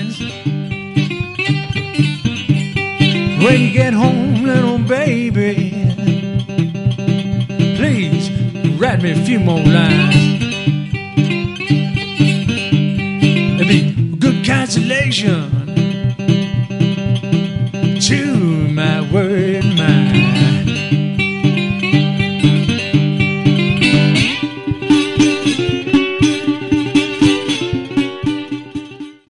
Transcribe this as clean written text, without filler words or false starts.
lines. When you get home, little baby, please write me a few more lines. It'd be good consolation